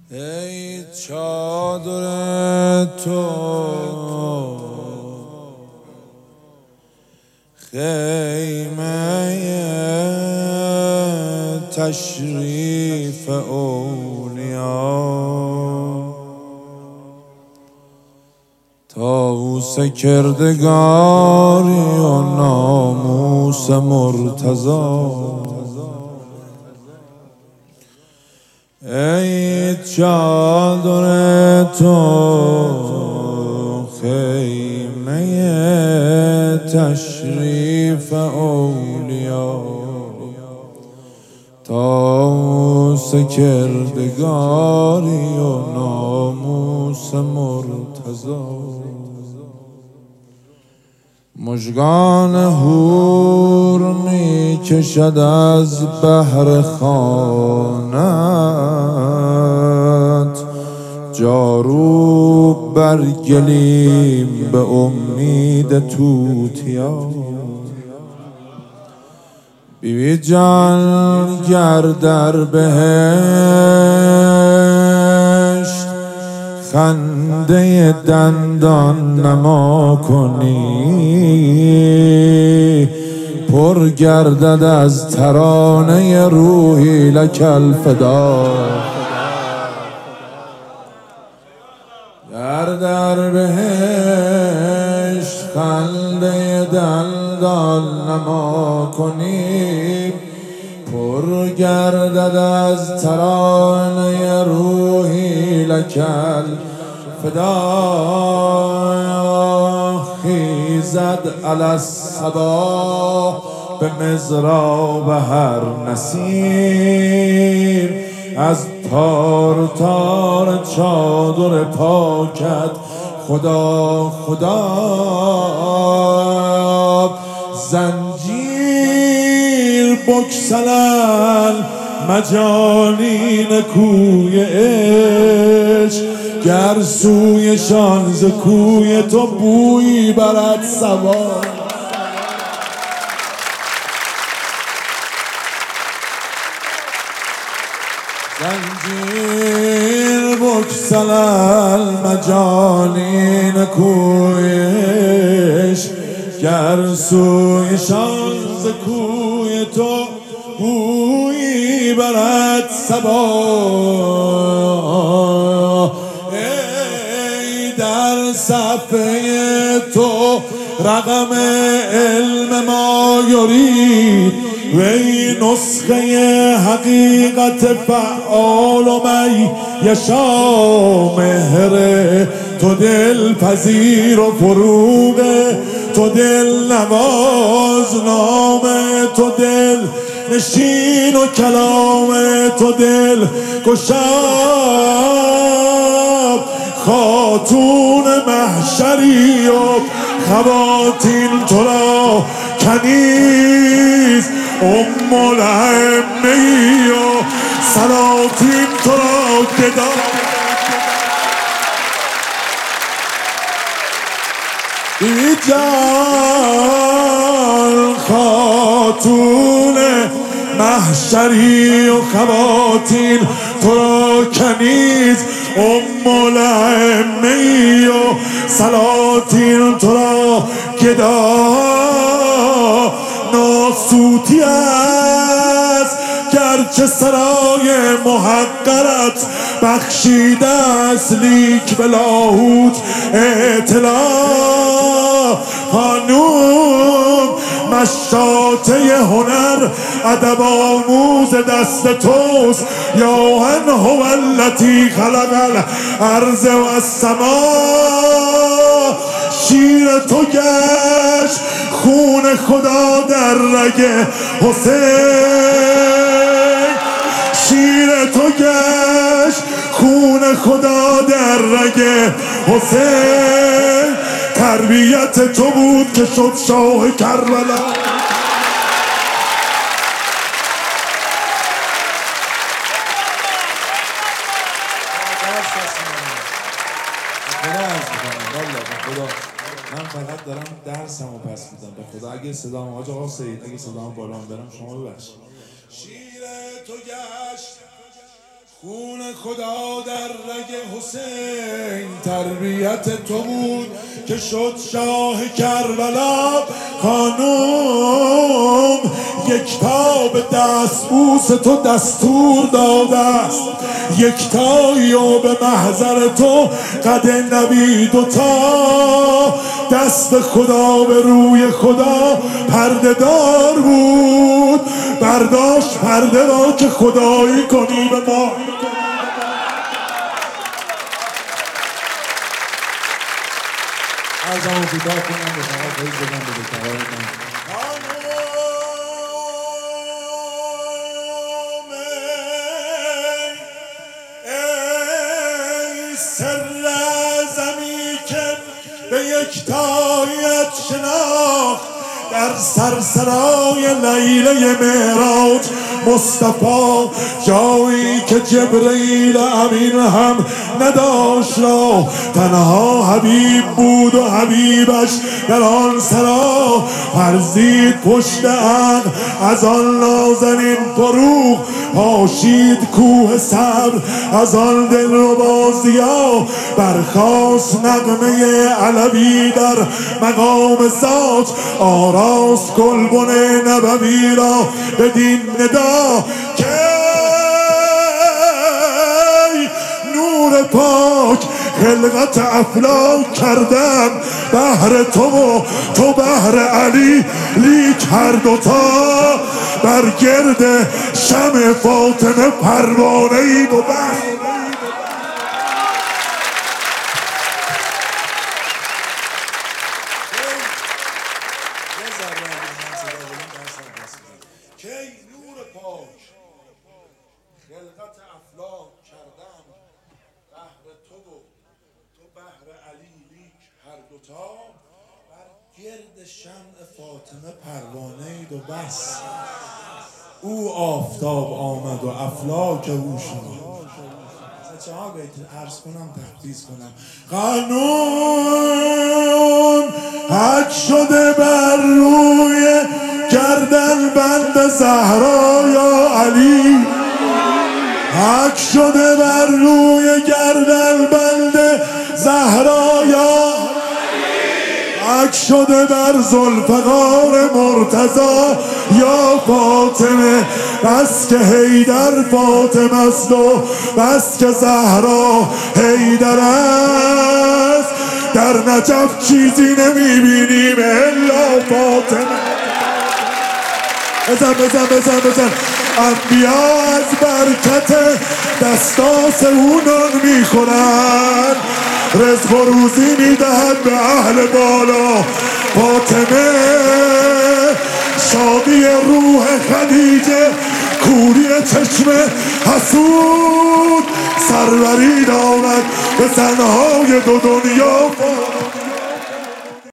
ای چادر تو خیمه تشریف اولیا، طاووس کردگاری و ناموس مرتضی. ای چادر تو خیمه تشریف اولیا، طاووس کردگاری و ناموس مرتضی. مژگان حور می کشد از بحر خانت، جارو بر گلیم به امید توتیا. بیبی جان گر در بهشت خنده دندان نما کنی، پر گردد از ترانه روحی لک الفدا. گر در بهشت خنده دندان نما کنی، پر گردد از ترانه روحی لک الفدا. خیزد علی الصبا به مضراب هر نسیم، از تار تار چادر پاکت خدا خدا. زنجیر بگسلن مجانین کوی عشق، گر سویشان ز کوی تو بویی برد صبا. زنجیر بگسلن مجانین کوی عشق، گر سویشان ز کوی تو بویی برد صبا. ای در صفحه تو رقم علم ما یرید، وی نسخه حقیقت فعال و می یشا. مهر تو دل پذیر و فروغ تو دل نواز، نام تو دل نشین و کلام تو دل گشا. خاتون محشری و خواتین تو را کنیز، ام الائمه و سلاطین تو را گدا. بیبی جان خاتون محشری و خواتین تو را کنیز، ام الائمه و سلاطین تو را گدا. ناسوتی است گرچه سرای محقرت بخشیده است، لیک به لاهوت اطلاع. خانوم مشاطه هنر ادب آموز دست توست، یا ان هو الذی خلق الارض و السماء. شیر تو گشت خون خدا در رگ حسین، شیر تو گشت خون خدا در رگ حسین. تربیت تو بود که شد شاه کربلا. من فقط دارم درسمو پس میدم به خدا. اگه صدام حاج آقا سید، اگه صدام بالا برم شما ببخشید. شیر تو گشت خون خدا در رگ حسین تربیت تو بود که شد شاه کربلا. خانوم یکتا به دستبوس تو دستور داده است، یکتایی و به محضر تو قد نبی دوتا. دست خدا به روی خدا پرده دار بود، برداشت پرده را که خدایی کنی به ما. ارزمو فیدا کنم به شما فیض بدم به دکترانتان. ای سر زمی که به یکتاییت شناخت در سرسرای لیله معراج مصطفی، جایی که جبرئیل امین هم نداشت را، تنها حبیب بود و حبیبش در آن سرا. فرزید پشت عقل از آن نازنین فروغ، پاشید کوه صبر از آن دلربا ضیا. برخاست نغمه علوی در مقام ذات، آراست گلبن نبوی را بدین ندا که نور پاک خلقت افلاک کردم بهر تو و تو بهر علی، لیک هر دوتا بر گرد شمع فاطمه پروانه‌ای بود. که نور پاک خلقت افلاک کردم بهر تو و تو بهر علی، لیک هر دوتا بر گرد شمع فاطمه پروانه اید و بس. او آفتاب آمد و افلاک او شد. چه ها بیت عرض کنم تحفیظ کنم. قانون حک شده بر روی گردن بند زهرا یا علی، حک شده بر روی گردن بند زهرا یا حک شده بر ذوالفقار مرتضی یا فاطمه. بس که حیدر فاطمه است و بس که زهرا حیدر است، در نجف چیزی نمیبینیم الا فاطمه. بزن بزن بزن بزن. انبیا از برکت دستاس او نان میخورن، رزق و روزی میدهد به اهل بالا. فاطمه شادی روح خدیجه، کوری چشم حسود، سروری دارد به زنهای دو دنیا.